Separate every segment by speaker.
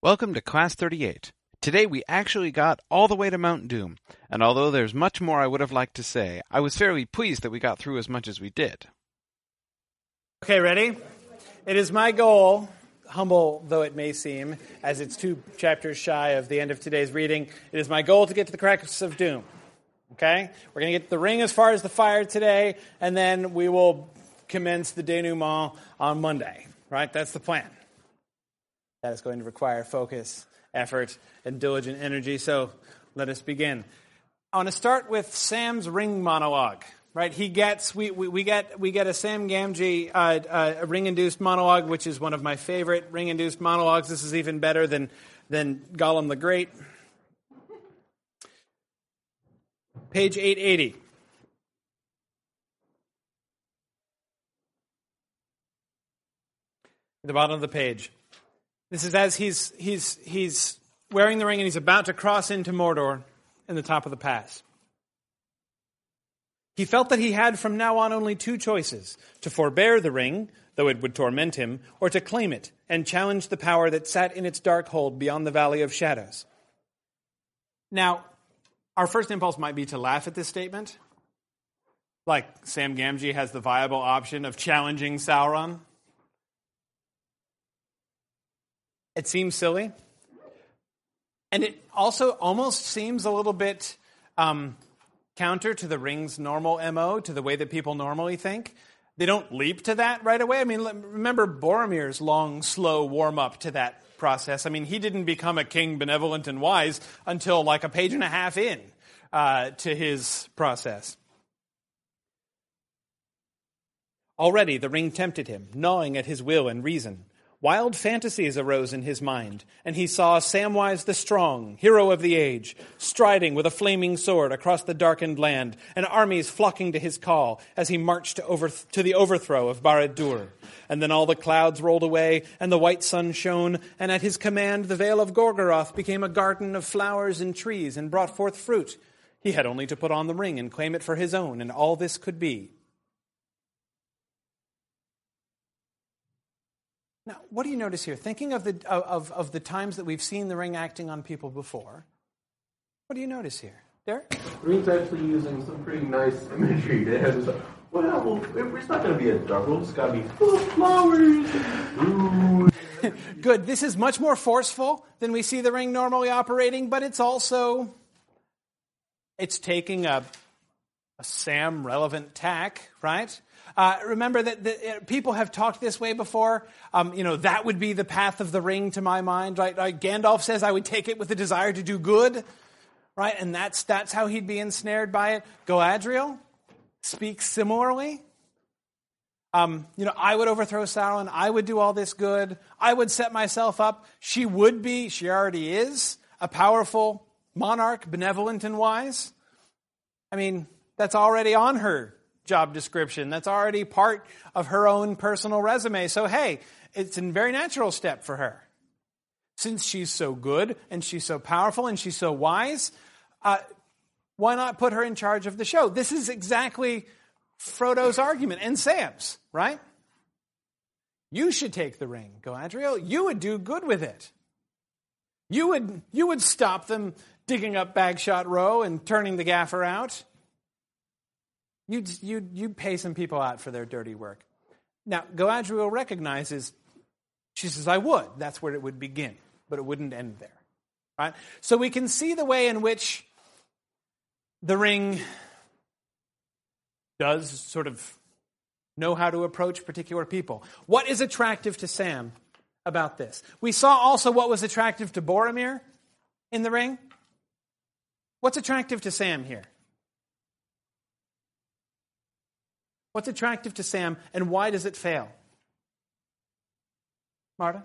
Speaker 1: Welcome to Class 38. Today we actually got all the way to Mount Doom, and although there's much more I would have liked to say, I was fairly pleased that we got through as much as we did.
Speaker 2: Okay, ready? It is my goal, humble though it may seem, as it's 2 chapters shy of the end of today's reading, it is my goal to get to the cracks of doom. Okay? We're going to get the ring as far as the fire today, and then we will commence the denouement on Monday. Right? That's the plan. That is going to require focus, effort, and diligent energy. So let us begin. I want to start with Sam's ring monologue. Right? We get a Sam Gamgee ring-induced monologue, which is one of my favorite ring-induced monologues. This is even better than Gollum the Great. Page 880. At the bottom of the page. This is as he's wearing the ring and he's about to cross into Mordor in the top of the pass. He felt that he had from now on only 2 choices: to forbear the ring, though it would torment him, or to claim it and challenge the power that sat in its dark hold beyond the Valley of Shadows. Now, our first impulse might be to laugh at this statement. Like Sam Gamgee has the viable option of challenging Sauron. It seems silly. And it also almost seems a little bit counter to the ring's normal MO, to the way that people normally think. They don't leap to that right away. I mean, remember Boromir's long, slow warm-up to that process. I mean, he didn't become a king benevolent and wise until like a page and a half in to his process. Already the ring tempted him, gnawing at his will and reason. Wild fantasies arose in his mind, and he saw Samwise the Strong, hero of the age, striding with a flaming sword across the darkened land, and armies flocking to his call as he marched to the overthrow of Barad-dûr. And then all the clouds rolled away, and the white sun shone, and at his command the Vale of Gorgoroth became a garden of flowers and trees, and brought forth fruit. He had only to put on the ring and claim it for his own, and all this could be. Now, what do you notice here? Thinking of the times that we've seen the ring acting on people before, what do you notice here? Derek?
Speaker 3: The ring's actually using some pretty nice imagery. It has this, it's not going to be a dark world. It's got to be full of flowers. Ooh.
Speaker 2: Good. This is much more forceful than we see the ring normally operating, but it's taking a Sam-relevant tack, right? Remember that people have talked this way before. That would be the path of the ring to my mind, right? Gandalf says, I would take it with the desire to do good, right? And that's how he'd be ensnared by it. Galadriel speaks similarly. I would overthrow Sauron. I would do all this good. I would set myself up. She already is, a powerful monarch, benevolent and wise. I mean, that's already on her job description. That's already part of her own personal resume. So, hey, it's a very natural step for her. Since she's so good and she's so powerful and she's so wise, why not put her in charge of the show? This is exactly Frodo's argument and Sam's, right? You should take the ring, Galadriel. You would do good with it. You would stop them digging up Bagshot Row and turning the gaffer out. You'd pay some people out for their dirty work. Now, Galadriel recognizes, she says, I would. That's where it would begin, but it wouldn't end there. Right? So we can see the way in which the ring does sort of know how to approach particular people. What is attractive to Sam about this? We saw also what was attractive to Boromir in the ring. What's attractive to Sam here? What's attractive to Sam, and why does it fail? Marta?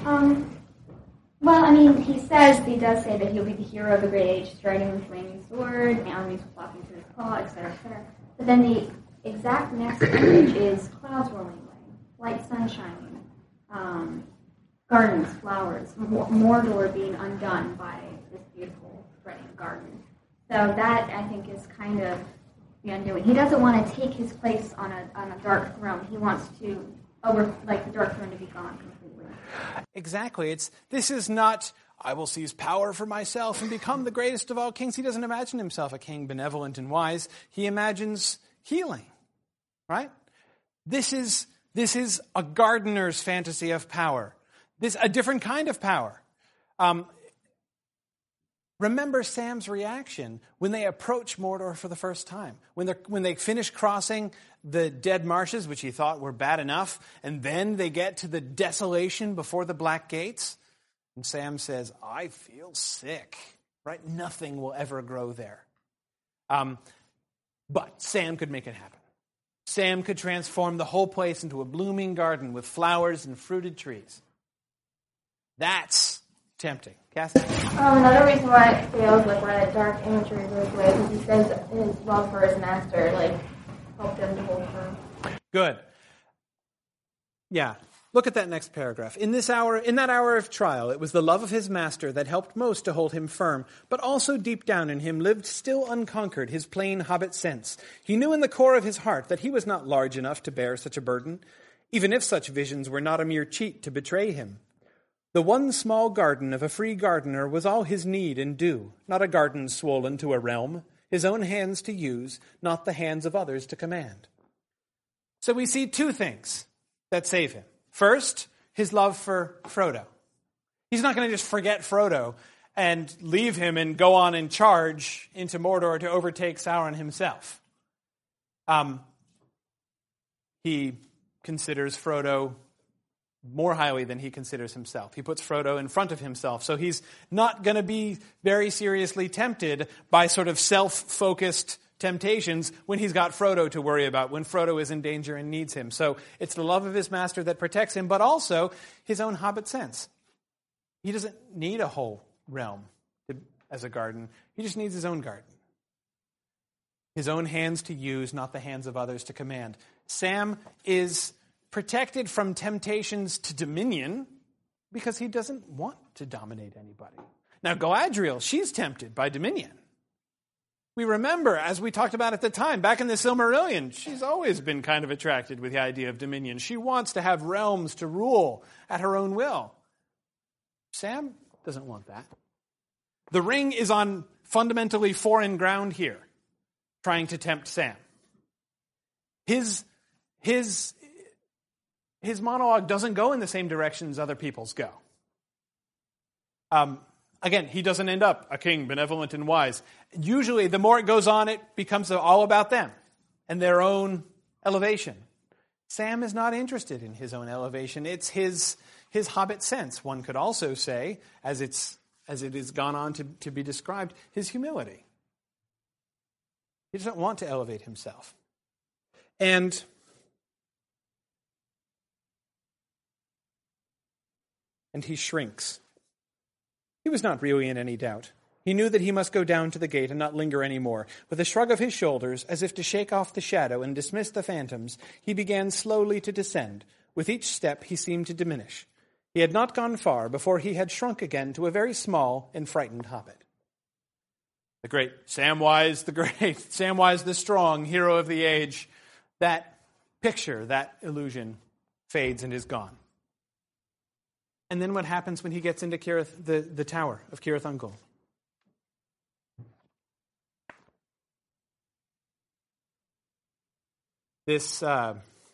Speaker 4: He does say that he'll be the hero of the great age, striding with flaming sword, and armies flocking to his call, etc., etc. But then the exact next image is clouds rolling away, light sun shining, gardens, flowers, Mordor being undone by this beautiful, threatening garden. So that, I think, is kind of the undoing. He doesn't want to take his place on a dark throne. He wants to the dark throne to be gone completely.
Speaker 2: Exactly. This is not, I will seize power for myself and become the greatest of all kings. He doesn't imagine himself a king benevolent and wise. He imagines healing, right? This is a gardener's fantasy of power. A different kind of power. Remember Sam's reaction when they approach Mordor for the first time. When they finish crossing the dead marshes, which he thought were bad enough, and then they get to the desolation before the Black Gates, and Sam says, I feel sick, right? Nothing will ever grow there. But Sam could make it happen. Sam could transform the whole place into a blooming garden with flowers and fruited trees. That's tempting. Kathy?
Speaker 4: Another reason why it fails, why that dark imagery goes away, is he says his love for his master, helped him to hold firm.
Speaker 2: Good. Yeah. Look at that next paragraph. In that hour of trial, it was the love of his master that helped most to hold him firm, but also deep down in him lived still unconquered his plain hobbit sense. He knew in the core of his heart that he was not large enough to bear such a burden, even if such visions were not a mere cheat to betray him. The one small garden of a free gardener was all his need and due, not a garden swollen to a realm, his own hands to use, not the hands of others to command. So we see two things that save him. First, his love for Frodo. He's not going to just forget Frodo and leave him and go on and charge into Mordor to overtake Sauron himself. He considers Frodo more highly than he considers himself. He puts Frodo in front of himself. So he's not going to be very seriously tempted by sort of self-focused temptations when he's got Frodo to worry about, when Frodo is in danger and needs him. So it's the love of his master that protects him, but also his own hobbit sense. He doesn't need a whole realm as a garden. He just needs his own garden. His own hands to use, not the hands of others to command. Sam is protected from temptations to dominion because he doesn't want to dominate anybody. Now, Galadriel, she's tempted by dominion. We remember, as we talked about at the time, back in the Silmarillion, she's always been kind of attracted with the idea of dominion. She wants to have realms to rule at her own will. Sam doesn't want that. The ring is on fundamentally foreign ground here, trying to tempt Sam. His monologue doesn't go in the same direction as other people's go. Again, he doesn't end up a king, benevolent and wise. Usually, the more it goes on, it becomes all about them and their own elevation. Sam is not interested in his own elevation. It's his hobbit sense, one could also say, as it has gone on to be described, his humility. He doesn't want to elevate himself. And he shrinks. He was not really in any doubt. He knew that he must go down to the gate and not linger any more. With a shrug of his shoulders, as if to shake off the shadow and dismiss the phantoms, he began slowly to descend. With each step, he seemed to diminish. He had not gone far before he had shrunk again to a very small and frightened hobbit. The great Samwise the strong, hero of the age, that picture, that illusion fades and is gone. And then what happens when he gets into the tower of Cirith Ungol? This, I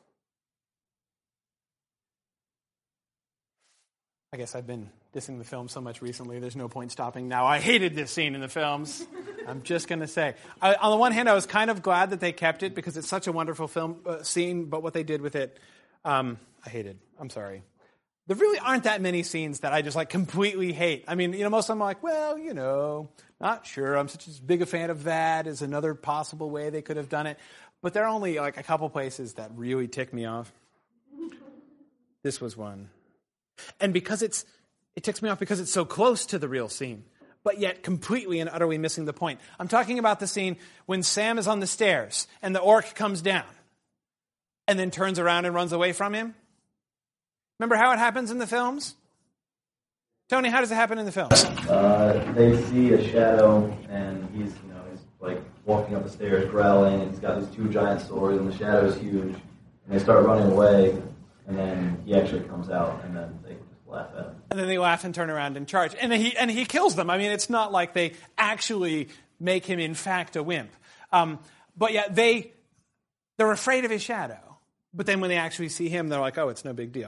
Speaker 2: guess I've been dissing the film so much recently, there's no point stopping now. I hated this scene in the films. I'm just going to say. On the one hand, I was kind of glad that they kept it because it's such a wonderful film scene, but what they did with it, I hated. I'm sorry. There really aren't that many scenes that I just completely hate. I mean, most of them I'm like, well, not sure. I'm such as big a fan of that as another possible way they could have done it. But there are only a couple places that really tick me off. This was one. And because it ticks me off because it's so close to the real scene, but yet completely and utterly missing the point. I'm talking about the scene when Sam is on the stairs and the orc comes down and then turns around and runs away from him. Remember how it happens in the films? Tony, how does it happen in the films?
Speaker 5: They see a shadow, and he's walking up the stairs, growling, and he's got these two giant swords, and the shadow is huge. And they start running away, And then he actually comes out, and then they just laugh at him.
Speaker 2: And then they laugh and turn around and charge. And he kills them. I mean, it's not like they actually make him, in fact, a wimp. But yeah, they're afraid of his shadow. But then when they actually see him, they're like, oh, it's no big deal.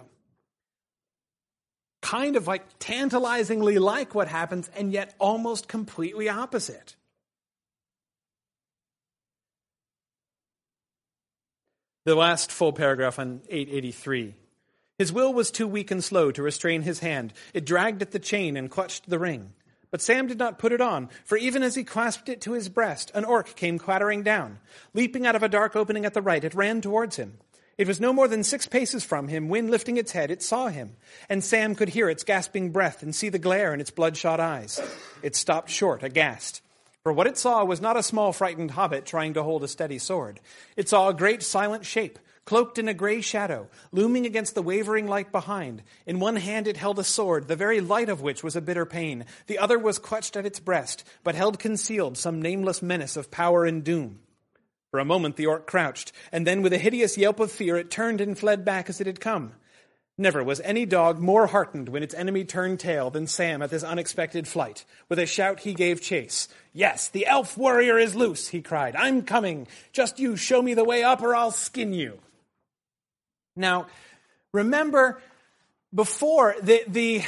Speaker 2: Kind of like tantalizingly like what happens, and yet almost completely opposite. The last full paragraph on 883. His will was too weak and slow to restrain his hand. It dragged at the chain and clutched the ring. But Sam did not put it on, for even as he clasped it to his breast, an orc came clattering down. Leaping out of a dark opening at the right, it ran towards him. It was no more than 6 paces from him when, lifting its head, it saw him, and Sam could hear its gasping breath and see the glare in its bloodshot eyes. It stopped short, aghast. For what it saw was not a small frightened hobbit trying to hold a steady sword. It saw a great silent shape, cloaked in a gray shadow, looming against the wavering light behind. In one hand it held a sword, the very light of which was a bitter pain. The other was clutched at its breast, but held concealed some nameless menace of power and doom. For a moment the orc crouched, and then with a hideous yelp of fear it turned and fled back as it had come. Never was any dog more heartened when its enemy turned tail than Sam at this unexpected flight. With a shout he gave chase. "Yes, the elf warrior is loose," he cried. "I'm coming. Just you show me the way up or I'll skin you." Now, remember, before the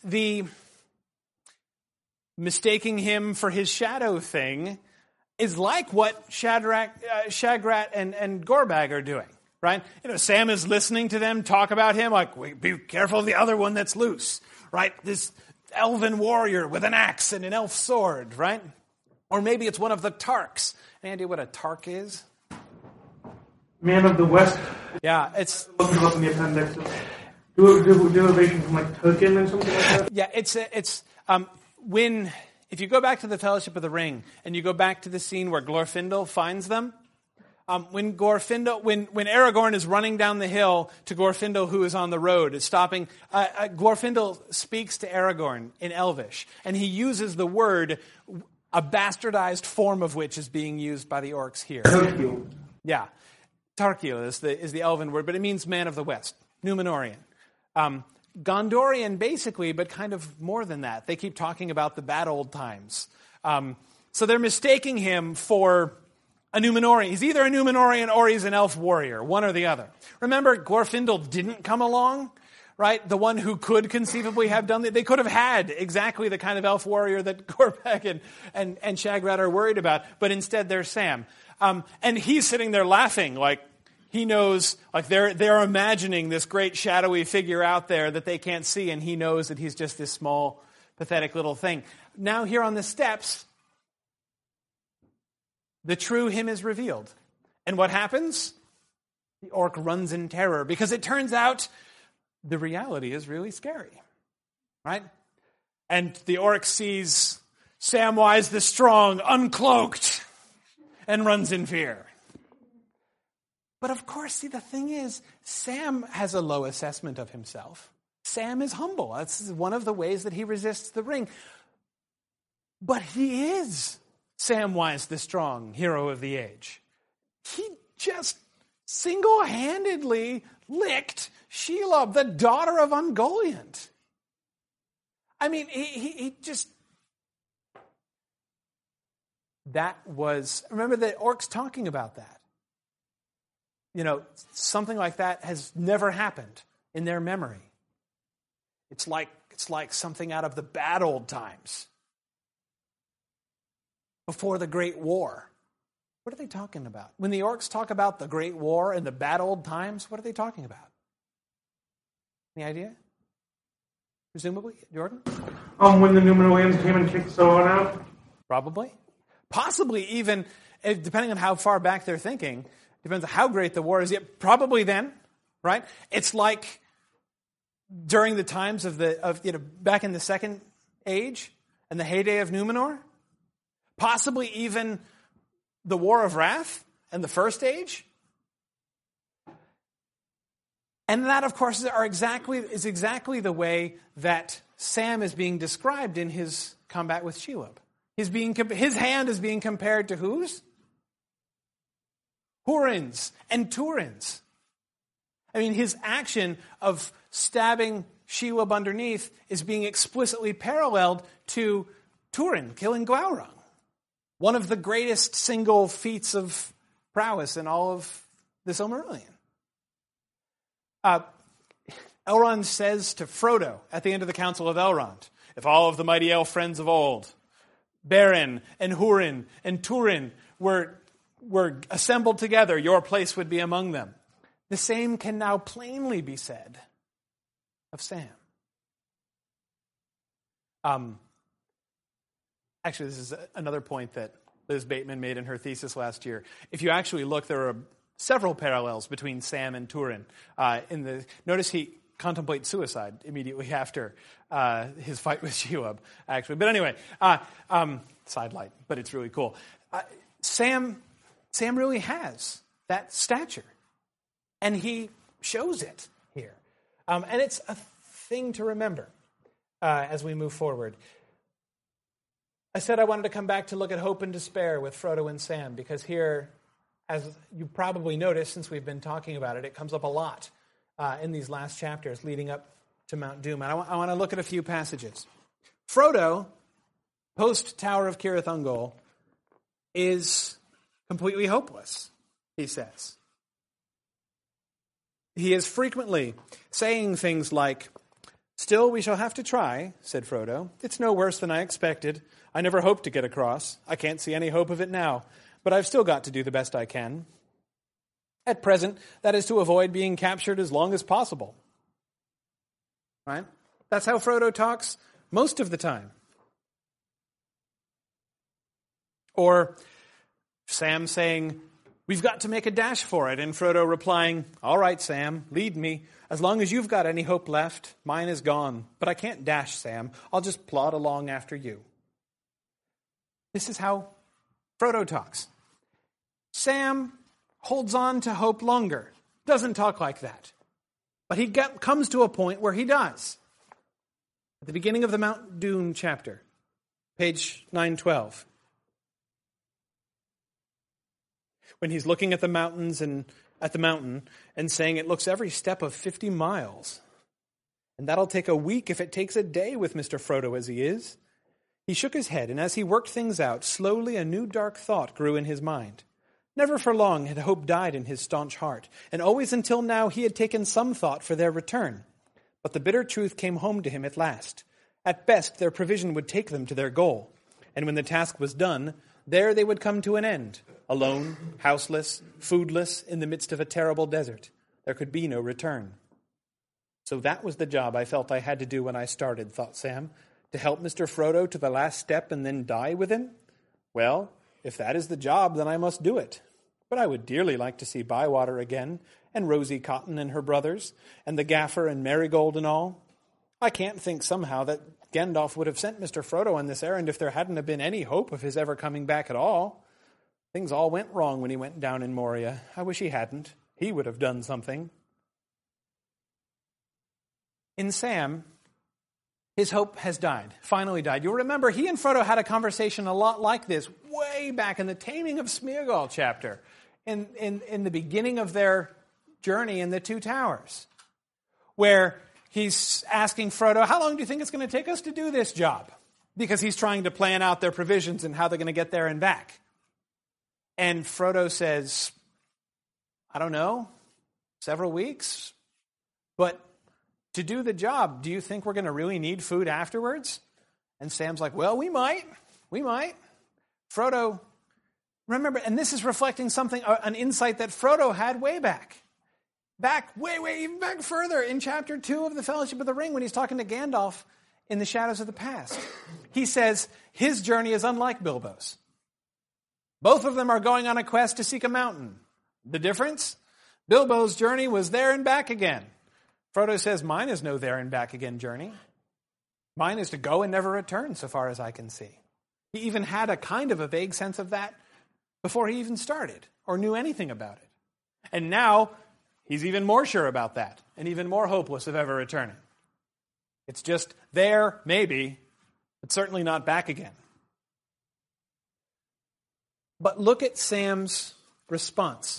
Speaker 2: mistaking him for his shadow thing is like what Shagrat and Gorbag are doing, right? Sam is listening to them talk about him, like, be careful of the other one that's loose, right? This elven warrior with an axe and an elf sword, right? Or maybe it's one of the Tarks. Any idea what a Tark is?
Speaker 6: Man of the West.
Speaker 2: Yeah, it's...
Speaker 6: Look it up in the appendix. Do derivation from like token or something like that?
Speaker 2: Yeah, it's when... If you go back to the Fellowship of the Ring, and you go back to the scene where Glorfindel finds them, when Aragorn is running down the hill to Glorfindel, who is on the road, is stopping, Glorfindel speaks to Aragorn in Elvish, and he uses the word, a bastardized form of which is being used by the orcs here.
Speaker 6: Tarkiel.
Speaker 2: Yeah. Tarkiel is the elven word, but it means man of the West, Númenórean. Gondorian, basically, but kind of more than that. They keep talking about the bad old times. So they're mistaking him for a Númenórean. He's either a Númenórean or he's an elf warrior, one or the other. Remember, Glorfindel didn't come along, right? The one who could conceivably have done that. They could have had exactly the kind of elf warrior that Gorbag and Shagrat are worried about, but instead they're Sam. And he's sitting there laughing, like, he knows, like they're imagining this great shadowy figure out there that they can't see, and he knows that he's just this small, pathetic little thing. Now here on the steps, the true him is revealed. And what happens? The orc runs in terror, because it turns out the reality is really scary, right? And the orc sees Samwise the Strong uncloaked and runs in fear. But of course, see, the thing is, Sam has a low assessment of himself. Sam is humble. That's one of the ways that he resists the ring. But he is Samwise the Strong, hero of the age. He just single-handedly licked Shelob, the daughter of Ungoliant. I mean, he just... That was... Remember the orcs talking about that. Something like that has never happened in their memory. It's like something out of the bad old times. Before the Great War. What are they talking about? When the orcs talk about the Great War and the bad old times, what are they talking about? Any idea? Presumably, Jordan?
Speaker 6: When the Númenóreans came and kicked Sauron out?
Speaker 2: Probably. Possibly even, depending on how far back they're thinking, depends on how great the war is. Yet probably then, right? It's like during the times of back in the Second Age and the heyday of Númenor. Possibly even the War of Wrath and the First Age. And that, of course, is exactly the way that Sam is being described in his combat with Shelob. His hand is being compared to whose? Húrin's and Túrin's. I mean, his action of stabbing Shelob underneath is being explicitly paralleled to Turin killing Glaurung, one of the greatest single feats of prowess in all of the Silmarillion. Elrond says to Frodo at the end of the Council of Elrond, if all of the mighty elf friends of old, Beren and Hurin and Turin were assembled together, your place would be among them. The same can now plainly be said of Sam. Actually, this is another point that Liz Bateman made in her thesis last year. If you actually look, there are several parallels between Sam and Turin. Notice he contemplates suicide immediately after his fight with Shelob, actually. But anyway, sidelight, but it's really cool. Sam really has that stature, and he shows it here. And it's a thing to remember as we move forward. I said I wanted to come back to look at hope and despair with Frodo and Sam, because here, as you probably noticed since we've been talking about it, it comes up a lot in these last chapters leading up to Mount Doom. And I want to look at a few passages. Frodo, post-Tower of Cirith Ungol, is completely hopeless, he says. He is frequently saying things like, "Still, we shall have to try," said Frodo. "It's no worse than I expected. I never hoped to get across. I can't see any hope of it now, but I've still got to do the best I can. At present, that is to avoid being captured as long as possible." Right? That's how Frodo talks most of the time. Or Sam saying, "We've got to make a dash for it," and Frodo replying, "All right, Sam, lead me. As long as you've got any hope left, mine is gone. But I can't dash, Sam. I'll just plod along after you." This is how Frodo talks. Sam holds on to hope longer, doesn't talk like that. But he comes to a point where he does. At the beginning of the Mount Doom chapter, page 912. When he's looking at the mountains and at the mountain and saying it looks every step of 50 miles. And that'll take a week if it takes a day with Mr. Frodo as he is. He shook his head, and as he worked things out, slowly a new dark thought grew in his mind. Never for long had hope died in his staunch heart, and always until now he had taken some thought for their return. But the bitter truth came home to him at last. At best, their provision would take them to their goal, and when the task was done, there they would come to an end, alone, houseless, foodless, in the midst of a terrible desert. There could be no return. So that was the job I felt I had to do when I started, thought Sam, to help Mr. Frodo to the last step and then die with him? Well, if that is the job, then I must do it. But I would dearly like to see Bywater again, and Rosie Cotton and her brothers, and the Gaffer and Marigold and all. I can't think somehow that Gandalf would have sent Mr. Frodo on this errand if there hadn't have been any hope of his ever coming back at all. Things all went wrong when he went down in Moria. I wish he hadn't. He would have done something. In Sam, his hope has died, finally died. You'll remember he and Frodo had a conversation a lot like this way back in the Taming of Smeagol chapter, in the beginning of their journey in the Two Towers, where he's asking Frodo, how long do you think it's going to take us to do this job? Because he's trying to plan out their provisions and how they're going to get there and back. And Frodo says, I don't know, several weeks. But to do the job, do you think we're going to really need food afterwards? And Sam's like, well, we might. Frodo, remember, and this is reflecting something, an insight that Frodo had way back even back further in chapter 2 of the Fellowship of the Ring when he's talking to Gandalf in the Shadows of the Past. He says his journey is unlike Bilbo's. Both of them are going on a quest to seek a mountain. The difference? Bilbo's journey was there and back again. Frodo says, mine is no there and back again journey. Mine is to go and never return, so far as I can see. He even had a kind of a vague sense of that before he even started or knew anything about it. And now he's even more sure about that and even more hopeless of ever returning. It's just there, maybe, but certainly not back again. But look at Sam's response.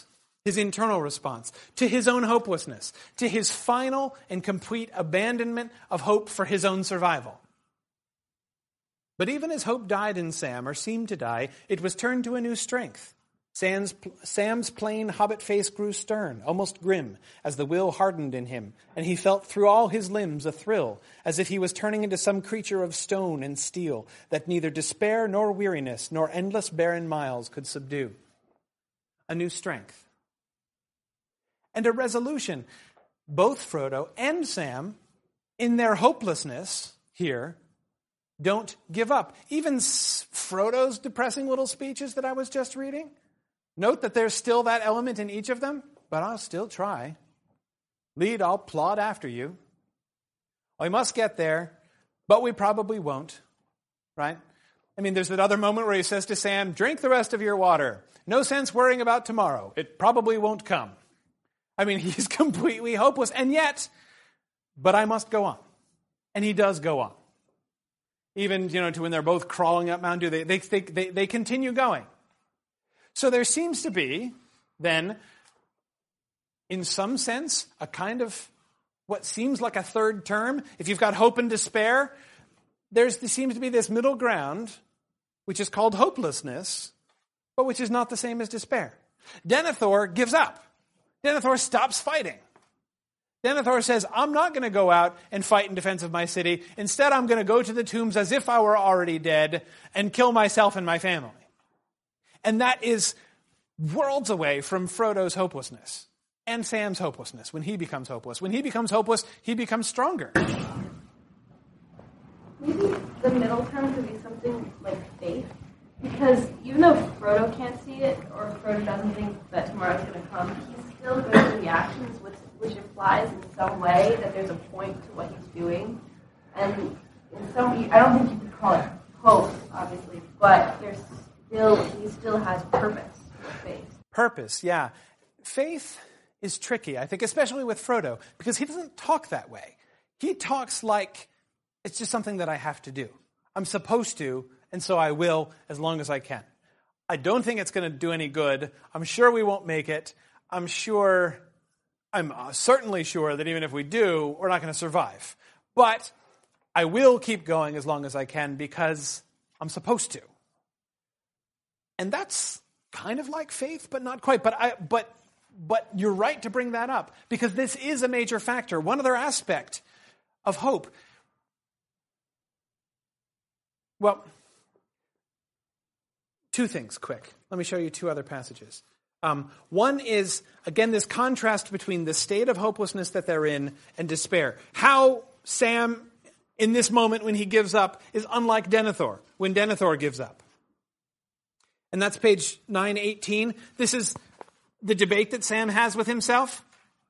Speaker 2: his internal response to his own hopelessness, to his final and complete abandonment of hope for his own survival. But even as hope died in Sam, or seemed to die, it was turned to a new strength. Sam's plain hobbit face grew stern, almost grim, as the will hardened in him, and he felt through all his limbs a thrill, as if he was turning into some creature of stone and steel that neither despair nor weariness nor endless barren miles could subdue. A new strength. And a resolution. Both Frodo and Sam, in their hopelessness here, don't give up. Even Frodo's depressing little speeches that I was just reading, note that there's still that element in each of them, but I'll still try. Lead, I'll plod after you. We must get there, but we probably won't, right? I mean, there's that other moment where he says to Sam, drink the rest of your water. No sense worrying about tomorrow. It probably won't come. I mean, he's completely hopeless, and yet, but I must go on. And he does go on. Even, to when they're both crawling up Mount Doom, they continue going. So there seems to be, then, in some sense, a kind of what seems like a third term. If you've got hope and despair, there seems to be this middle ground, which is called hopelessness, but which is not the same as despair. Denethor gives up. Denethor stops fighting. Denethor says, I'm not going to go out and fight in defense of my city. Instead, I'm going to go to the tombs as if I were already dead and kill myself and my family. And that is worlds away from Frodo's hopelessness and Sam's hopelessness when he becomes hopeless. When he becomes hopeless, he becomes stronger.
Speaker 7: Maybe the middle term could be something like faith. Because even though Frodo can't see it, or Frodo doesn't think that tomorrow's going to come, he's still going through the actions, which implies in some way that there's a point to what he's doing. And in some, I don't think you could call it hope, obviously, but he still has purpose with faith.
Speaker 2: Purpose, yeah. Faith is tricky, I think, especially with Frodo, because he doesn't talk that way. He talks like it's just something that I have to do. I'm supposed to, and so I will as long as I can. I don't think it's going to do any good. I'm sure we won't make it. I'm certainly sure that even if we do, we're not going to survive. But I will keep going as long as I can because I'm supposed to. And that's kind of like faith, but not quite. But you're right to bring that up because this is a major factor. One other aspect of hope. Well, two things, quick. Let me show you two other passages. One is, again, this contrast between the state of hopelessness that they're in and despair. How Sam, in this moment when he gives up, is unlike Denethor, when Denethor gives up. And that's page 918. This is the debate that Sam has with himself.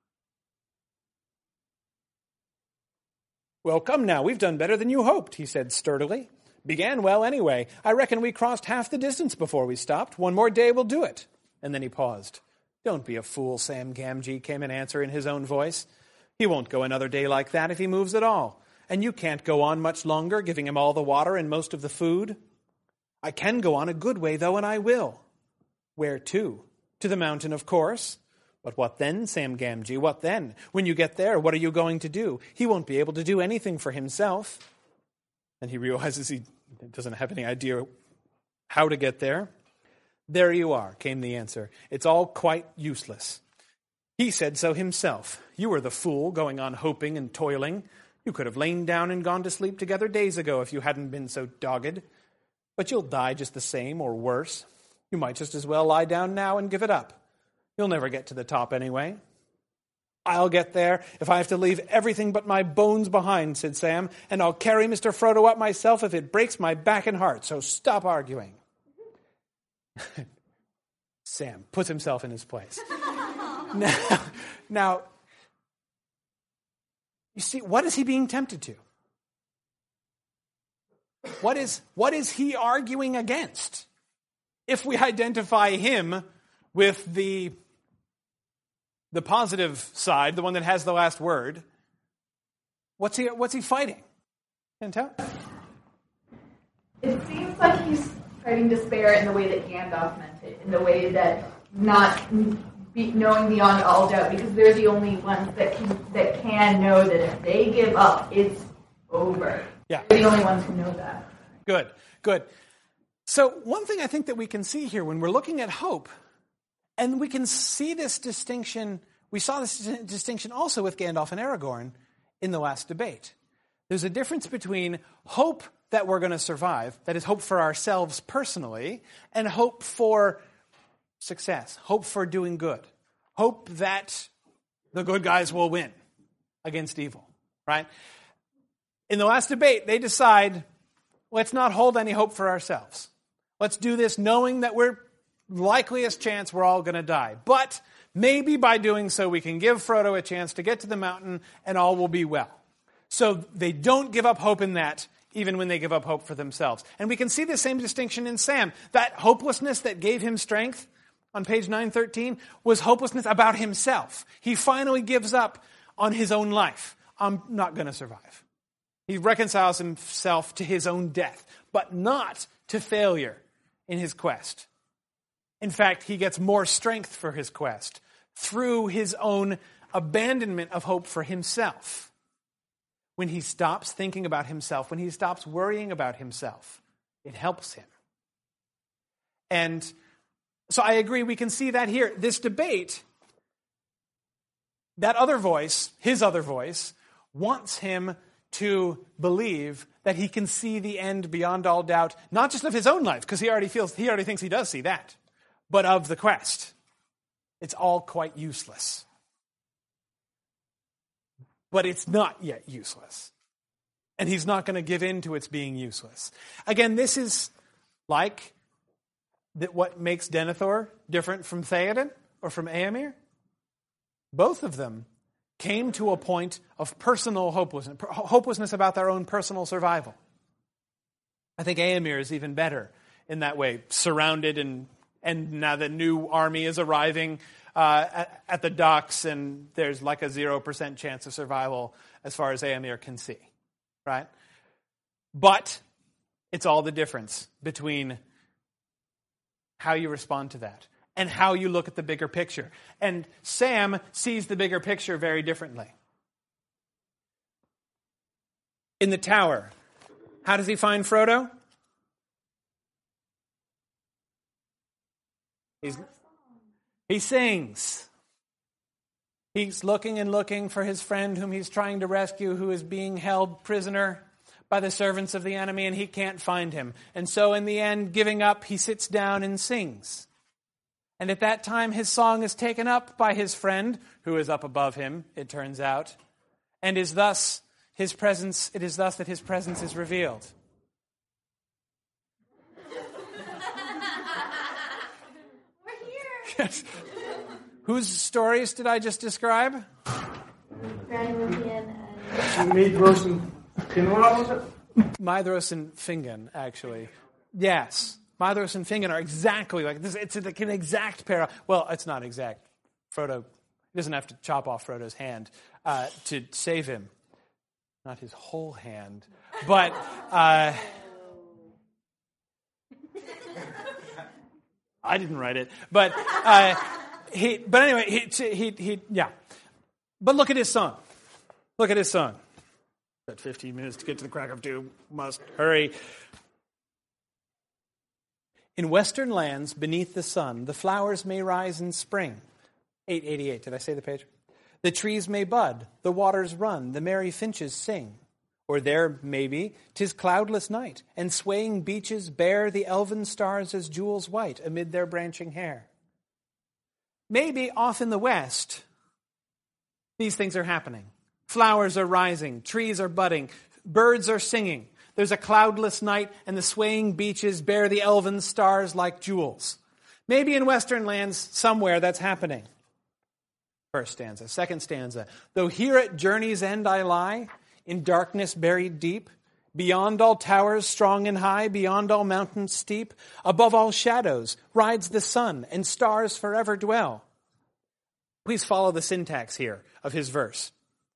Speaker 2: Well, come now, we've done better than you hoped, he said sturdily. Began well anyway. I reckon we crossed half the distance before we stopped. One more day will do it. And then he paused. Don't be a fool, Sam Gamgee, came an answer in his own voice. He won't go another day like that if he moves at all. And you can't go on much longer, giving him all the water and most of the food. I can go on a good way, though, and I will. Where to? To the mountain, of course. But what then, Sam Gamgee? What then? When you get there, what are you going to do? He won't be able to do anything for himself. And he realizes he doesn't have any idea how to get there. There you are, came the answer. It's all quite useless. He said so himself. You were the fool, going on hoping and toiling. You could have lain down and gone to sleep together days ago if you hadn't been so dogged. But you'll die just the same, or worse. You might just as well lie down now and give it up. You'll never get to the top anyway. I'll get there if I have to leave everything but my bones behind, said Sam, and I'll carry Mr. Frodo up myself if it breaks my back and heart, so stop arguing. Sam puts himself in his place. Now, you see, what is he being tempted to? What is he arguing against? If we identify him with the positive side, the one that has the last word, what's he fighting? Can't tell.
Speaker 7: It seems like he's fighting despair in the way that Gandalf meant it, in the way that not
Speaker 8: knowing beyond all doubt, because they're the only ones that can know that if they give up, it's over.
Speaker 2: Yeah.
Speaker 8: They're the only ones who know that.
Speaker 2: Good. So one thing I think that we can see here when we're looking at hope, and we can see this distinction, we saw this distinction also with Gandalf and Aragorn in the last debate. There's a difference between hope that we're going to survive, that is hope for ourselves personally, and hope for success, hope for doing good, hope that the good guys will win against evil, right? In the last debate, they decide, let's not hold any hope for ourselves. Let's do this knowing that we're likeliest chance we're all going to die. But maybe by doing so, we can give Frodo a chance to get to the mountain and all will be well. So they don't give up hope in that, even when they give up hope for themselves. And we can see the same distinction in Sam. That hopelessness that gave him strength on page 913 was hopelessness about himself. He finally gives up on his own life. I'm not going to survive. He reconciles himself to his own death, but not to failure in his quest. In fact, he gets more strength for his quest through his own abandonment of hope for himself. When he stops thinking about himself, when he stops worrying about himself, it helps him. And so I agree, we can see that here. This debate, that other voice, his other voice, wants him to believe that he can see the end beyond all doubt, not just of his own life, because he already thinks he does see that, but of the quest. It's all quite useless. But it's not yet useless. And he's not going to give in to its being useless. Again, this is like what makes Denethor different from Theoden or from Éomer. Both of them came to a point of personal hopelessness about their own personal survival. I think Éomer is even better in that way, surrounded and now the new army is arriving at the docks, and there's like a 0% chance of survival as far as Éomer can see, right? But it's all the difference between how you respond to that and how you look at the bigger picture. And Sam sees the bigger picture very differently. In the tower, how does he find Frodo? He sings. He's looking and looking for his friend whom he's trying to rescue, who is being held prisoner by the servants of the enemy, and he can't find him. And so in the end, giving up, he sits down and sings. And at that time, his song is taken up by his friend, who is up above him, it turns out, and it is thus that his presence is revealed. Yes. Whose stories did I just describe?
Speaker 4: Grandian and
Speaker 6: Maedhros and Fingal, was it?
Speaker 2: Maedhros and Fingon, actually. Yes. Maedhros and Fingon are exactly like this. It's like an exact parallel. Well, it's not exact. Frodo doesn't have to chop off Frodo's hand to save him. Not his whole hand. But I didn't write it, but anyway, yeah. But look at his song. Look at his song. Got 15 minutes to get to the crack of doom. Must hurry. In western lands, beneath the sun, the flowers may rise in spring. 888. Did I say the page? The trees may bud, the waters run, the merry finches sing. Or there, maybe, 'tis cloudless night, and swaying beaches bear the elven stars as jewels white amid their branching hair. Maybe off in the west, these things are happening. Flowers are rising, trees are budding, birds are singing. There's a cloudless night, and the swaying beaches bear the elven stars like jewels. Maybe in western lands, somewhere that's happening. First stanza. Second stanza. Though here at journey's end I lie, in darkness buried deep, beyond all towers strong and high, beyond all mountains steep, above all shadows rides the sun, and stars forever dwell. Please follow the syntax here of his verse.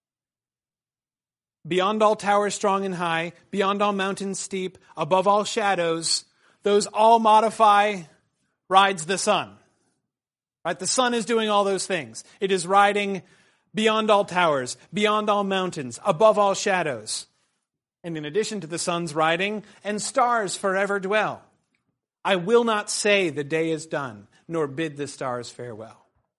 Speaker 2: Beyond all towers strong and high, beyond all mountains steep, above all shadows, those all modify rides the sun. Right? The sun is doing all those things. It is riding beyond all towers, beyond all mountains, above all shadows. And in addition to the sun's riding, and stars forever dwell. I will not say the day is done, nor bid the stars farewell.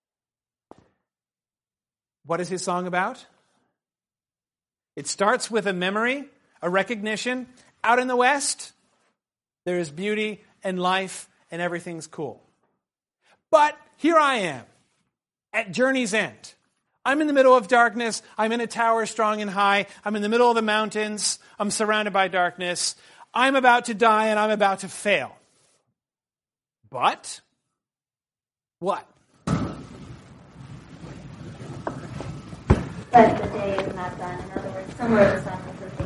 Speaker 2: What is his song about? It starts with a memory, a recognition. Out in the West, there is beauty and life and everything's cool. But here I am at journey's end. I'm in the middle of darkness. I'm in a tower strong and high. I'm in the middle of the mountains. I'm surrounded by darkness. I'm about to die and I'm about to fail. But what?
Speaker 4: But the day is not done. In other words, somewhere the sun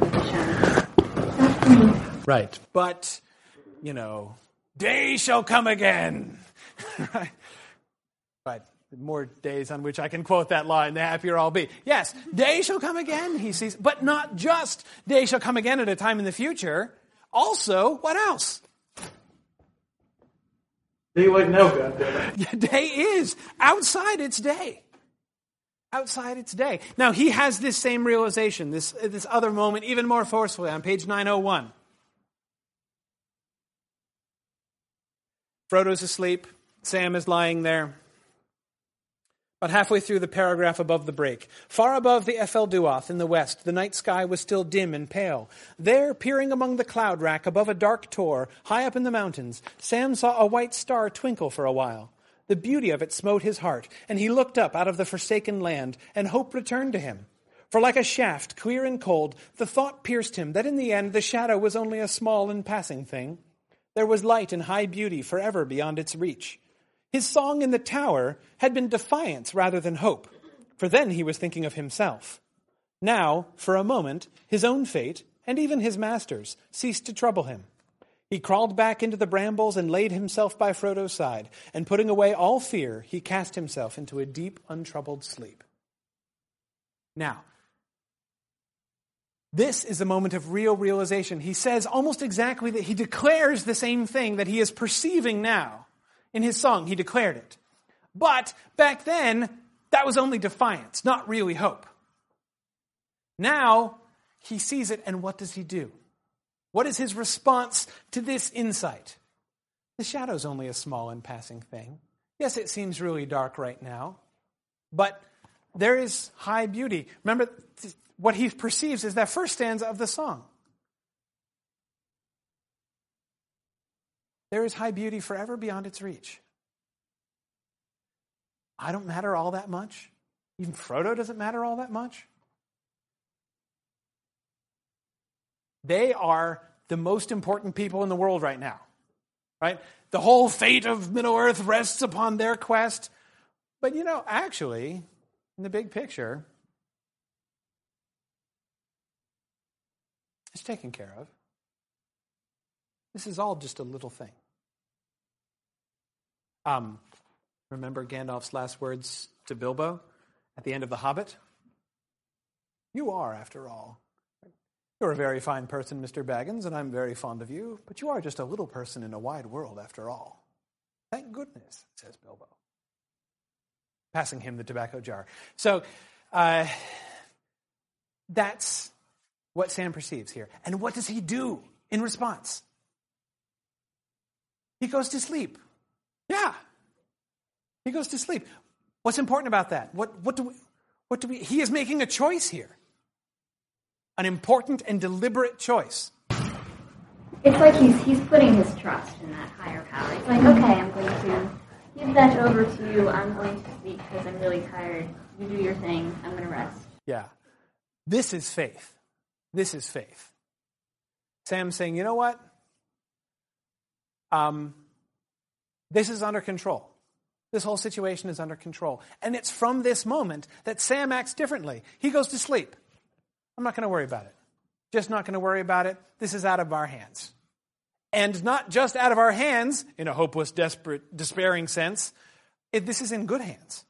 Speaker 4: is shine.
Speaker 2: Right. But, day shall come again. Right? But the more days on which I can quote that line, the happier I'll be. Yes, day shall come again, he sees. But not just day shall come again at a time in the future. Also, what else?
Speaker 6: Day like now, goddammit.
Speaker 2: Day is. Outside, it's day. Outside, it's day. Now, he has this same realization, this other moment, even more forcefully on page 901. Frodo's asleep. Sam is lying there. About halfway through the paragraph above the break. Far above the Ephel Duath in the west, the night sky was still dim and pale. There, peering among the cloud rack above a dark tor, high up in the mountains, Sam saw a white star twinkle for a while. The beauty of it smote his heart, and he looked up out of the forsaken land, and hope returned to him. For like a shaft, clear and cold, the thought pierced him that in the end the shadow was only a small and passing thing. There was light and high beauty forever beyond its reach. His song in the tower had been defiance rather than hope, for then he was thinking of himself. Now, for a moment, his own fate, and even his master's, ceased to trouble him. He crawled back into the brambles and laid himself by Frodo's side, and putting away all fear, he cast himself into a deep, untroubled sleep. Now, this is a moment of real realization. He says almost exactly that. He declares the same thing that he is perceiving now. In his song, he declared it. But back then, that was only defiance, not really hope. Now, he sees it, and what does he do? What is his response to this insight? The shadow's only a small and passing thing. Yes, it seems really dark right now, but there is high beauty. Remember, what he perceives is that first stanza of the song. There is high beauty forever beyond its reach. I don't matter all that much. Even Frodo doesn't matter all that much. They are the most important people in the world right now. Right? The whole fate of Middle-earth rests upon their quest. But actually, in the big picture, it's taken care of. This is all just a little thing. Remember Gandalf's last words to Bilbo at the end of The Hobbit? You are, after all. You're a very fine person, Mr. Baggins, and I'm very fond of you, but you are just a little person in a wide world, after all. Thank goodness, says Bilbo, passing him the tobacco jar. So, that's what Sam perceives here. And what does he do in response? He goes to sleep. Yeah. He goes to sleep. What's important about that? What do we he is making a choice here. An important and deliberate choice.
Speaker 4: It's like he's putting his trust in that higher power. He's like, okay, I'm going to give that over to you. I'm going to sleep because I'm really tired. You do your thing. I'm going to rest.
Speaker 2: Yeah. This is faith. This is faith. Sam's saying, you know what? This is under control. This whole situation is under control. And it's from this moment that Sam acts differently. He goes to sleep. I'm not going to worry about it. Just not going to worry about it. This is out of our hands. And not just out of our hands, in a hopeless, desperate, despairing sense. This is in good hands.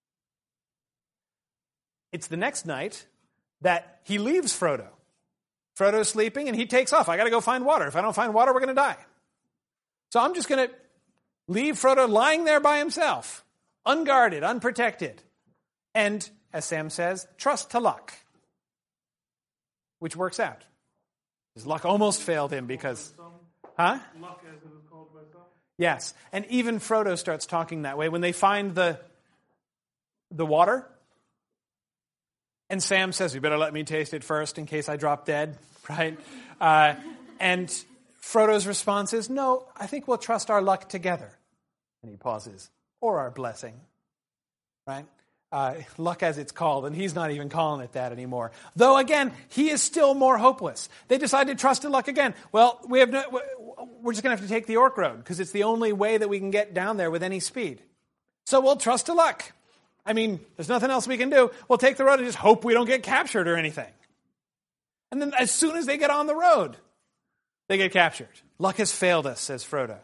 Speaker 2: It's the next night that he leaves Frodo. Frodo's sleeping and he takes off. I got to go find water. If I don't find water, we're going to die. So I'm just going to leave Frodo lying there by himself. unguarded, unprotected. And, as Sam says, trust to luck, which works out. His luck almost failed him because... Huh?
Speaker 6: Luck, as it was called by some.
Speaker 2: Yes, and even Frodo starts talking that way. When they find the water, and Sam says, "You better let me taste it first in case I drop dead," right? And Frodo's response is, "No, I think we'll trust our luck together." And he pauses. Or our blessing, right? Luck as it's called, and he's not even calling it that anymore. Though, again, he is still more hopeless. They decide to trust in luck again. Well, we're just going to have to take the Orc Road, because it's the only way that we can get down there with any speed. So we'll trust to luck. I mean, there's nothing else we can do. We'll take the road and just hope we don't get captured or anything. And then as soon as they get on the road, they get captured. Luck has failed us, says Frodo.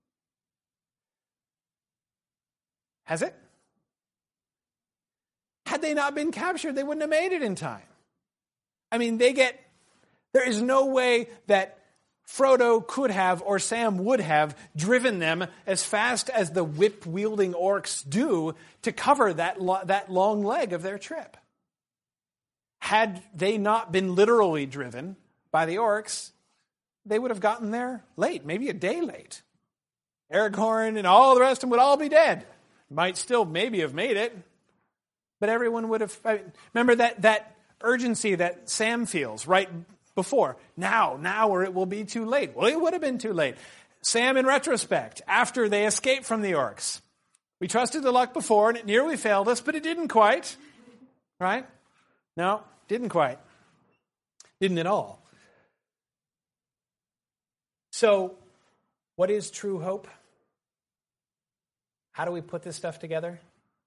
Speaker 2: Has it? Had they not been captured, they wouldn't have made it in time. I mean, there is no way that Frodo could have, or Sam would have, driven them as fast as the whip-wielding orcs do to cover that long leg of their trip. Had they not been literally driven by the orcs, they would have gotten there late, maybe a day late. Aragorn and all the rest of them would all be dead. Might still maybe have made it. But everyone would have... Remember that urgency that Sam feels right before. Now, or it will be too late. Well, it would have been too late. Sam, in retrospect, after they escaped from the orcs. We trusted the luck before, and it nearly failed us, but it didn't quite. Right? No, didn't quite. Didn't at all. So, what is true hope? How do we put this stuff together?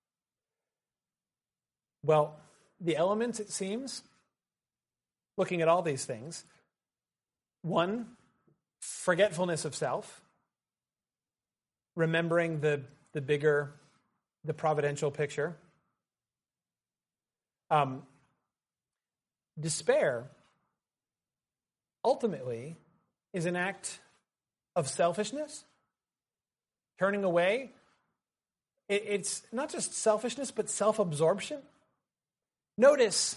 Speaker 2: Well, the elements, it seems, looking at all these things, one, forgetfulness of self, remembering the bigger, the providential picture. Despair, ultimately, is an act of selfishness, turning away. It's not just selfishness, but self-absorption. Notice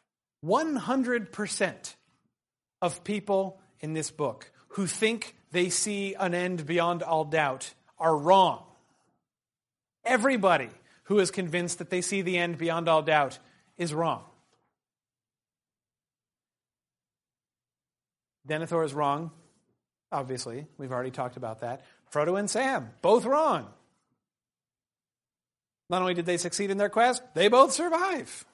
Speaker 2: 100% of people in this book who think they see an end beyond all doubt are wrong. Everybody who is convinced that they see the end beyond all doubt is wrong. Denethor is wrong, obviously. We've already talked about that. Frodo and Sam, both wrong. Not only did they succeed in their quest, they both survive.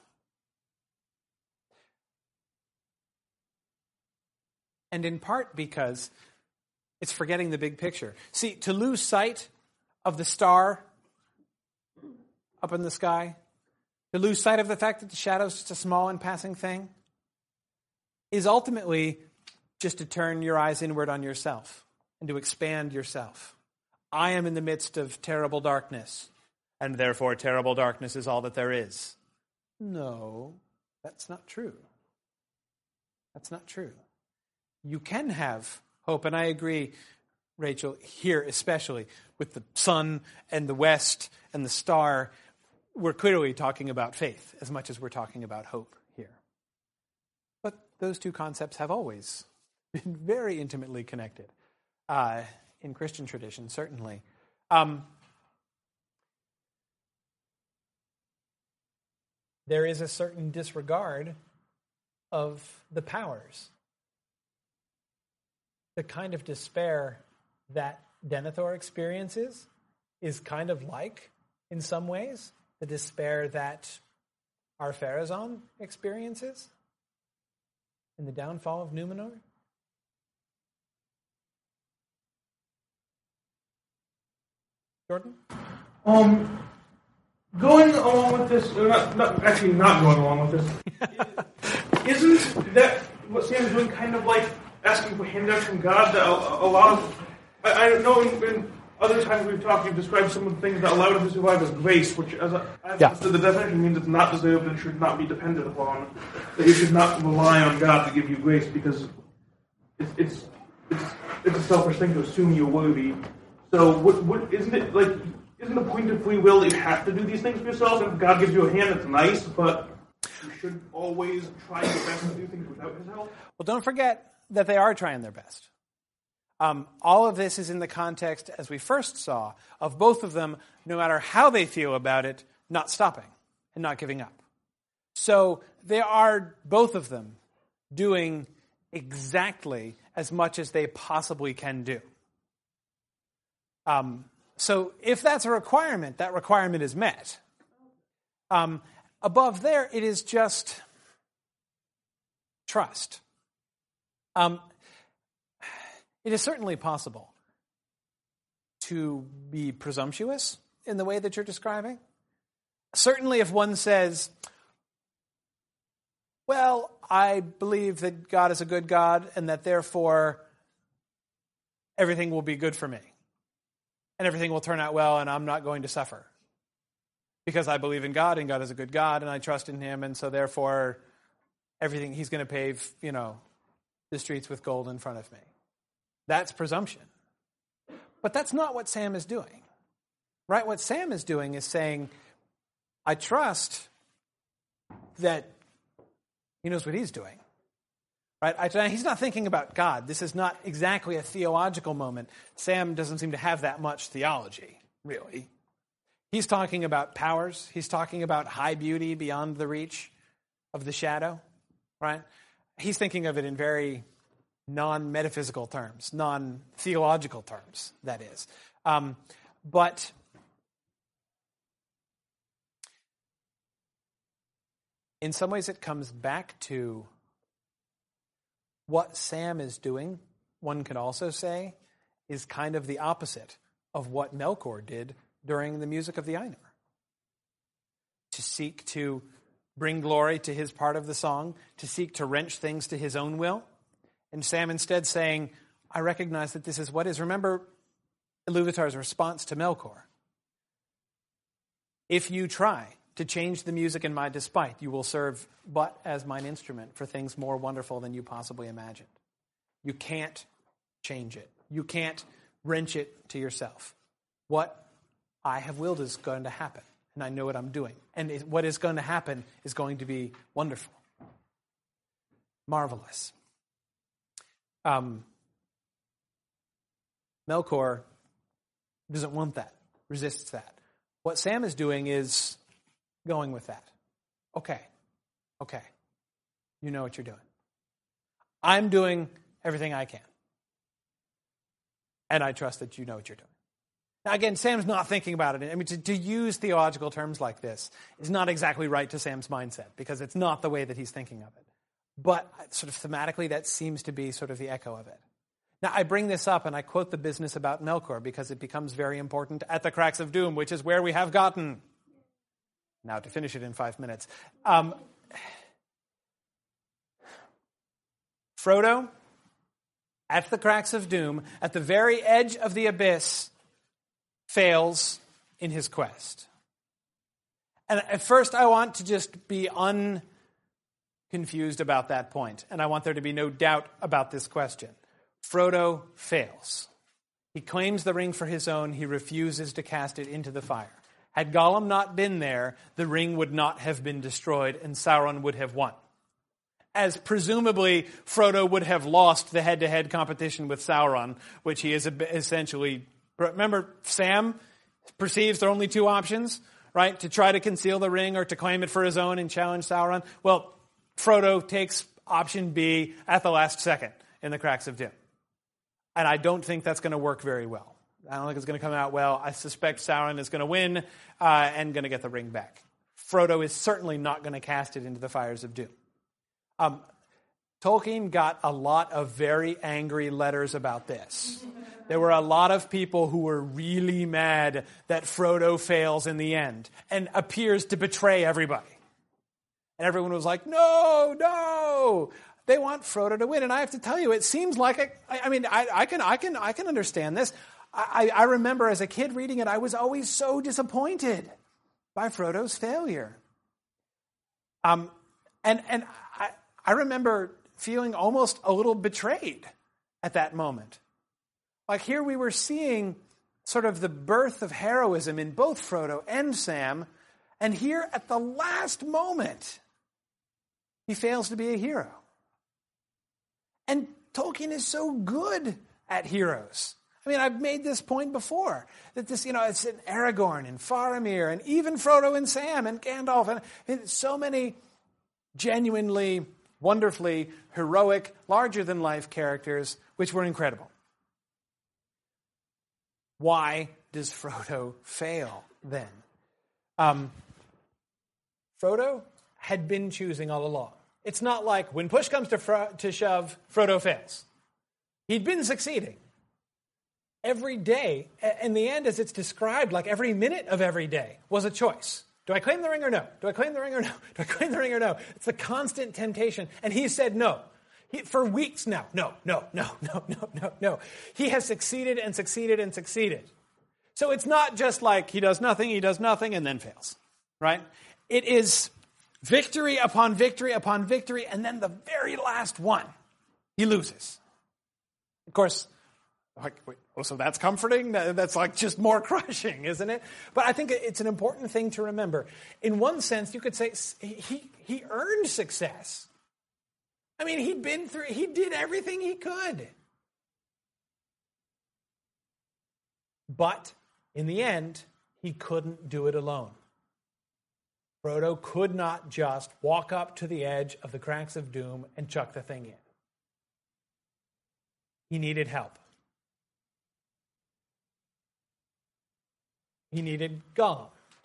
Speaker 2: And in part because it's forgetting the big picture. See, to lose sight of the star up in the sky, to lose sight of the fact that the shadow is just a small and passing thing, is ultimately just to turn your eyes inward on yourself and to expand yourself. I am in the midst of terrible darkness, and therefore terrible darkness is all that there is. No, that's not true. That's not true. You can have hope, and I agree, Rachel, here especially, with the sun and the west and the star. We're clearly talking about faith as much as we're talking about hope here. But those two concepts have always been very intimately connected in Christian tradition, certainly. There is a certain disregard of the powers. The kind of despair that Denethor experiences is kind of like, in some ways, the despair that Ar-Pharazôn experiences in the downfall of Numenor. Jordan?
Speaker 6: Going along with this, not going along with this, isn't that what Sam's doing, kind of like asking for handouts from God? That a lot of, I know in other times we've talked, you've described some of the things that allowed him to survive as grace, which, as I've understood, the definition means it's not deserved and should not be depended upon. That you should not rely on God to give you grace, because it's a selfish thing to assume you're worthy. So, what isn't it like? isn't the point of free will that you have to do these things for yourself? If God gives you a hand, it's nice, but you should always try your best to do things without His help.
Speaker 2: Well, don't forget that they are trying their best. All of this is in the context, as we first saw, of both of them, no matter how they feel about it, not stopping and not giving up. So they are, both of them, doing exactly as much as they possibly can do. So if that's a requirement, that requirement is met. Above there, it is just trust. It is certainly possible to be presumptuous in the way that you're describing. Certainly if one says, well, I believe that God is a good God and that therefore everything will be good for me and everything will turn out well and I'm not going to suffer because I believe in God and God is a good God and I trust in Him and so therefore everything He's going to pave, the streets with gold in front of me. That's presumption. But that's not what Sam is doing. Right? What Sam is doing is saying, I trust that He knows what He's doing. Right? He's not thinking about God. This is not exactly a theological moment. Sam doesn't seem to have that much theology, really. He's talking about powers. He's talking about high beauty beyond the reach of the shadow. Right? He's thinking of it in very non-metaphysical terms, non-theological terms, that is. But in some ways it comes back to what Sam is doing, one could also say, is kind of the opposite of what Melkor did during the music of the Ainur. To seek to bring glory to his part of the song, to seek to wrench things to his own will. And Sam instead saying, I recognize that this is what is. Remember Iluvatar's response to Melkor. If you try to change the music in my despite, you will serve but as mine instrument for things more wonderful than you possibly imagined. You can't change it. You can't wrench it to yourself. What I have willed is going to happen, and I know what I'm doing. And what is going to happen is going to be wonderful, marvelous. Melkor doesn't want that, resists that. What Sam is doing is going with that. Okay, you know what you're doing. I'm doing everything I can. And I trust that you know what you're doing. Now again, Sam's not thinking about it. I mean, to use theological terms like this is not exactly right to Sam's mindset, because it's not the way that he's thinking of it. But sort of thematically, that seems to be sort of the echo of it. Now, I bring this up and I quote the business about Melkor because it becomes very important at the Cracks of Doom, which is where we have gotten. Now, to finish it in 5 minutes. Frodo, at the Cracks of Doom, at the very edge of the abyss, fails in his quest. And at first, I want to just be unconfused about that point, and I want there to be no doubt about this question. Frodo fails. He claims the ring for his own. He refuses to cast it into the fire. Had Gollum not been there, the ring would not have been destroyed, and Sauron would have won. As presumably Frodo would have lost the head-to-head competition with Sauron, which he is essentially... Remember, Sam perceives there are only two options, right? To try to conceal the ring or to claim it for his own and challenge Sauron. Well, Frodo takes option B at the last second in the Cracks of Doom. And I don't think that's going to work very well. I don't think it's going to come out well. I suspect Sauron is going to win and going to get the ring back. Frodo is certainly not going to cast it into the fires of doom. Tolkien got a lot of very angry letters about this. There were a lot of people who were really mad that Frodo fails in the end and appears to betray everybody. And everyone was like, no, they want Frodo to win. And I have to tell you, it seems like, I can understand this. I remember as a kid reading it, I was always so disappointed by Frodo's failure. And I remember feeling almost a little betrayed at that moment. Like here we were seeing sort of the birth of heroism in both Frodo and Sam, and here at the last moment, he fails to be a hero. And Tolkien is so good at heroes. I mean, I've made this point before, that this, it's in Aragorn and Faramir and even Frodo and Sam and Gandalf and so many genuinely, wonderfully heroic, larger-than-life characters, which were incredible. Why does Frodo fail then? Frodo had been choosing all along. It's not like when push comes to shove, Frodo fails. He'd been succeeding. Every day, in the end, as it's described, like every minute of every day was a choice. Do I claim the ring or no? Do I claim the ring or no? Do I claim the ring or no? It's a constant temptation. And he said no. For weeks now, no. He has succeeded and succeeded and succeeded. So it's not just like he does nothing, and then fails, right? It is victory upon victory upon victory, and then the very last one, he loses. Of course, so that's comforting? That's like just more crushing, isn't it? But I think it's an important thing to remember. In one sense, you could say he earned success. I mean, he did everything he could. But in the end, he couldn't do it alone. Frodo could not just walk up to the edge of the cracks of doom and chuck the thing in. He needed help. He needed Gollum,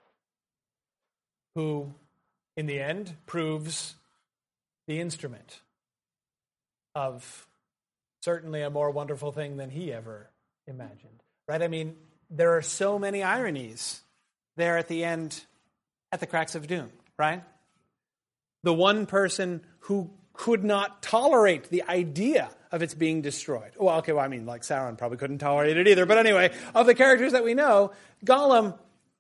Speaker 2: who, in the end, proves the instrument of certainly a more wonderful thing than he ever imagined. Right? I mean, there are so many ironies there at the end, at the cracks of doom, right? The one person who could not tolerate the idea of its being destroyed. Well, like Sauron probably couldn't tolerate it either. But anyway, of the characters that we know, Gollum,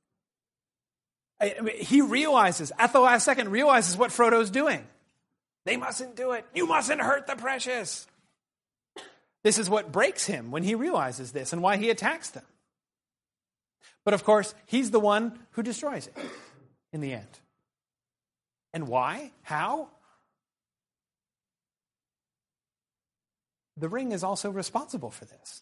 Speaker 2: he realizes, at the last second, what Frodo's doing. They mustn't do it. You mustn't hurt the precious. This is what breaks him when he realizes this and why he attacks them. But of course, he's the one who destroys it in the end. And why? How? The ring is also responsible for this.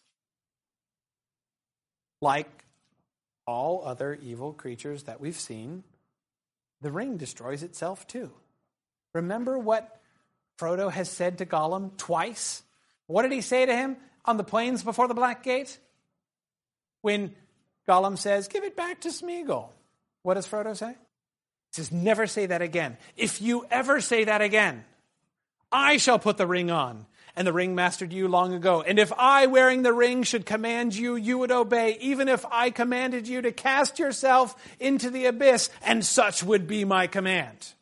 Speaker 2: Like all other evil creatures that we've seen, the ring destroys itself too. Remember what Frodo has said to Gollum twice? What did he say to him on the plains before the Black Gate? When Gollum says, "Give it back to Smeagol." What does Frodo say? He says, "Never say that again. If you ever say that again, I shall put the ring on. And the ring mastered you long ago. And if I, wearing the ring, should command you, you would obey, even if I commanded you to cast yourself into the abyss, and such would be my command."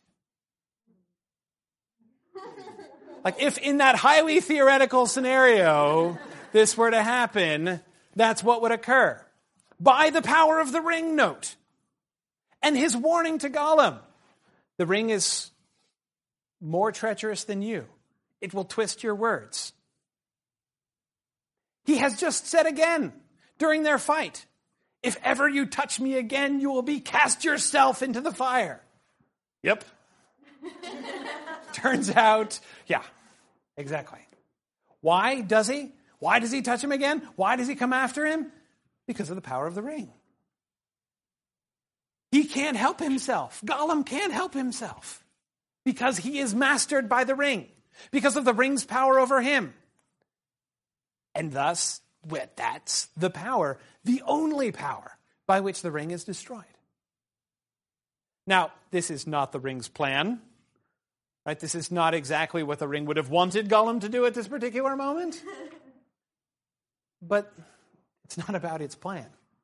Speaker 2: Like, if in that highly theoretical scenario this were to happen, that's what would occur. By the power of the ring, note. And his warning to Gollum. The ring is more treacherous than you. It will twist your words. He has just said again during their fight, "If ever you touch me again, you will be cast yourself into the fire." Yep. Turns out, yeah, exactly. Why does he? Why does he touch him again? Why does he come after him? Because of the power of the ring. He can't help himself. Gollum can't help himself because he is mastered by the ring. Because of the ring's power over him. And thus, that's the power, the only power by which the ring is destroyed. Now, this is not the ring's plan. Right? This is not exactly what the ring would have wanted Gollum to do at this particular moment. But it's not about its plan.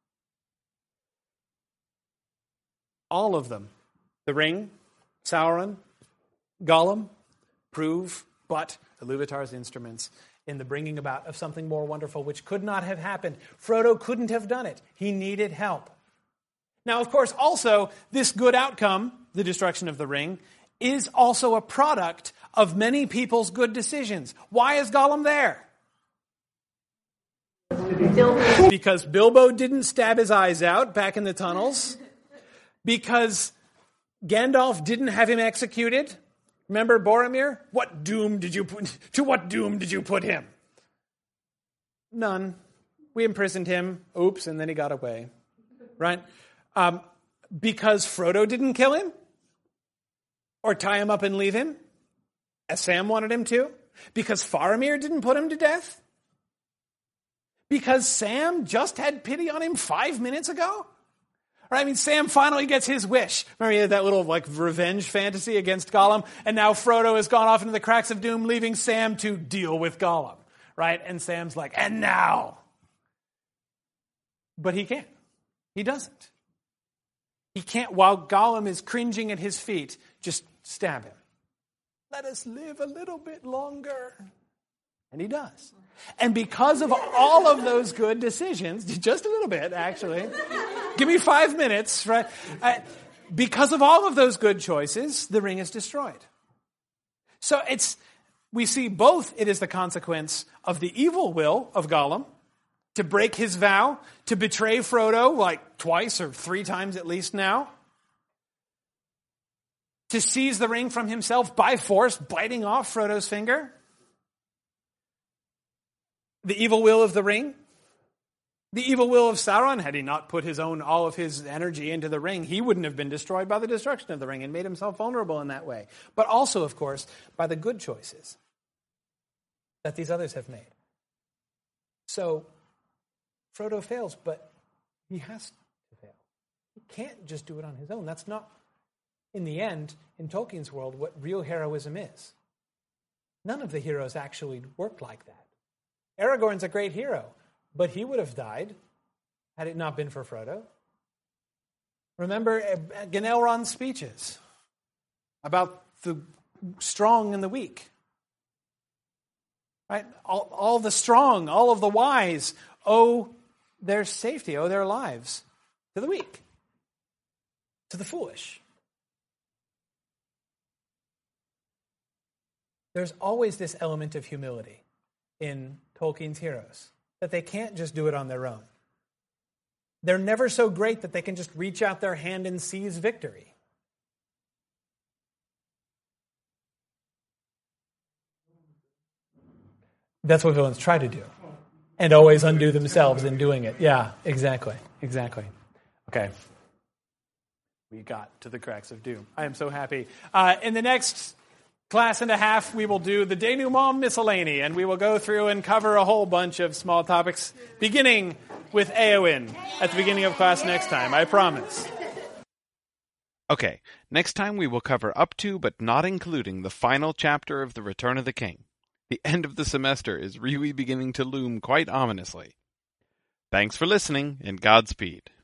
Speaker 2: All of them, the ring, Sauron, Gollum, prove but Iluvatar's instruments in the bringing about of something more wonderful, which could not have happened. Frodo couldn't have done it. He needed help. Now, of course, also, this good outcome, the destruction of the ring, is also a product of many people's good decisions. Why is Gollum there? Because Bilbo didn't stab his eyes out back in the tunnels. Because Gandalf didn't have him executed. Remember Boromir? To what doom did you put him? None. We imprisoned him. Oops, and then he got away. Right? Because Frodo didn't kill him? Or tie him up and leave him? As Sam wanted him to? Because Faramir didn't put him to death? Because Sam just had pity on him 5 minutes ago? Right? I mean, Sam finally gets his wish. Remember he had that little revenge fantasy against Gollum? And now Frodo has gone off into the cracks of doom, leaving Sam to deal with Gollum. Right? And Sam's like, and now? But he can't. He doesn't. He can't, while Gollum is cringing at his feet, just stab him. Let us live a little bit longer. And he does. And because of all of those good decisions, just a little bit, actually. Give me 5 minutes, right? Because of all of those good choices, the ring is destroyed. So we see both it is the consequence of the evil will of Gollum to break his vow, to betray Frodo twice or 3 times at least now, to seize the ring from himself by force, biting off Frodo's finger. The evil will of the ring. The evil will of Sauron, had he not put all of his energy into the ring, he wouldn't have been destroyed by the destruction of the ring and made himself vulnerable in that way. But also, of course, by the good choices that these others have made. So, Frodo fails, but he has to fail. He can't just do it on his own. That's not, in the end, in Tolkien's world, what real heroism is. None of the heroes actually worked like that. Aragorn's a great hero, but he would have died had it not been for Frodo. Remember Ganelron's speeches about the strong and the weak. Right? All the strong, all of the wise owe their safety, owe their lives to the weak, to the foolish. There's always this element of humility in Tolkien's heroes, that they can't just do it on their own. They're never so great that they can just reach out their hand and seize victory. That's what villains try to do, and always undo themselves in doing it. Yeah, exactly. Okay. We got to the cracks of doom. I am so happy. In the next class and a half, we will do the denouement miscellany, and we will go through and cover a whole bunch of small topics, beginning with Éowyn at the beginning of class next time, I promise.
Speaker 1: Okay, next time we will cover up to but not including the final chapter of The Return of the King. The end of the semester is really beginning to loom quite ominously. Thanks for listening, and Godspeed.